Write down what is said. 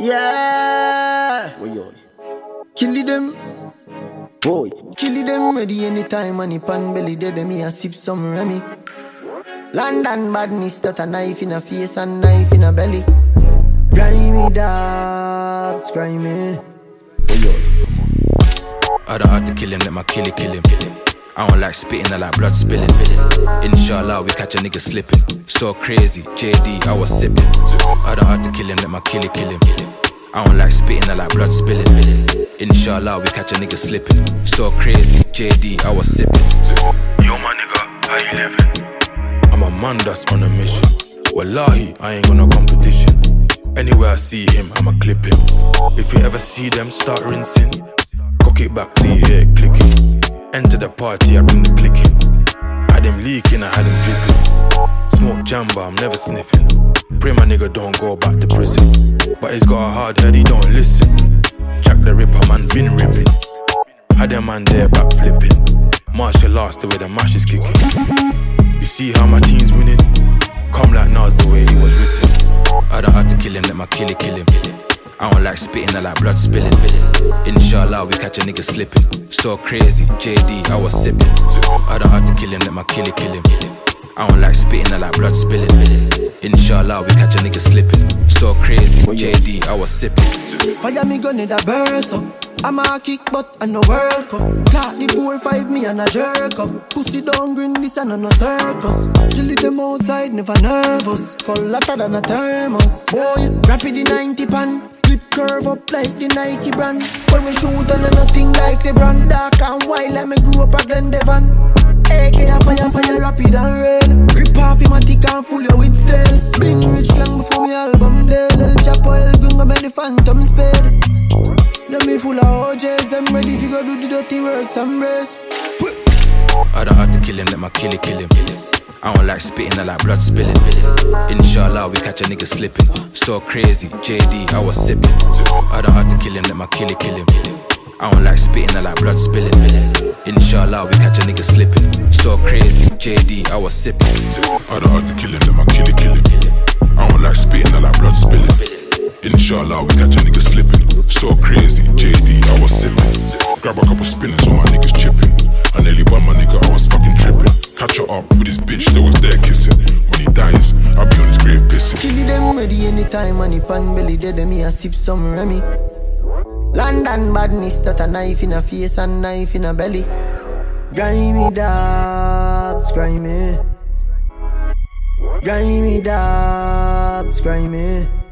Yeah. Boy, kill them. Boy, kill them ready anytime on the pan belly dead me a sip some Remy. London badness that a knife in a face and knife in a belly. Grimy dogs, grimy. I don't have to kill him, let my killer kill him. I don't like spitting, I like blood spilling. Inshallah, we catch a nigga slipping. So crazy, JD, I was sipping. I don't have to kill him, let my killer kill him. I don't like spitting, I like blood spilling. Inshallah, we catch a nigga slipping. So crazy, JD, I was sipping. Yo, my nigga, how you living? I'm a man that's on a mission. Wallahi, I ain't got no competition. Anywhere I see him, I'ma clip him. If you ever see them start rinsing, cock it back till you hear it clicking. Enter the party, I bring the clicking. Had him leaking, I had him dripping. Smoke jamba, I'm never sniffing. Pray my nigga don't go back to prison. But he's got a hard head, he don't listen. Jack the Ripper, man, been ripping. Had a man there back flipping. Martial arts, the way the mash is kicking. You see how my team's winning? Come like Nas, the way he was written. I don't have to kill him, let my killer kill him. I don't like spitting, I like blood spilling. Inshallah, we catch a nigga slipping. So crazy, JD, I was sipping. I don't have to kill him, let my killer kill him. I don't like spitting, I like blood spilling. Inshallah, we catch a nigga slipping. So crazy, JD, I was sipping. Fire me gun in the burst up. I'm a kick but I no World Cup. Clock the 4-5 me and a jerk up. Pussy down green this and no circus. Chilly them outside never nervous. Cold hotter than a thermos. Boy, rapid the 90 pan. Clip curve up like the Nike brand. When we shoot on nothing like LeBron. Dark and white like me grew up at Glendevan. AK a fire rapid and red. Rip off him a tick and full you with steel. Been rich long before me album dead. El Chapo, El Gringo, me the phantom spade. Them me full of OJs, them ready fi go do the dirty works and brace. I don't have to kill him, let my killer kill him. I don't like spitting, I like blood spilling. Inshallah, we catch a nigga slipping. So crazy, JD, I was sipping. I don't have to kill him, let my killer kill him. I don't like spitting, I like blood spilling. Inshallah, we catch a nigga slipping. So crazy, JD, I was sipping. I don't have to kill him, let my killer kill him. I don't like spitting, I like blood spilling. Inshallah, we catch a nigga slipping. So crazy, JD, I was sipping. Grab a couple spinners, all my niggas chipping. I nearly won my nigga, I was fucking tripping. Catch her up with his bitch that was there kissing. When he dies, I'll be on his grave pissing. Kill them ready anytime on the pan belly dead me a sip some Remy. London badness that a knife in a face and knife in a belly. Grimy dogs, grimy. Grimy dogs, grimy.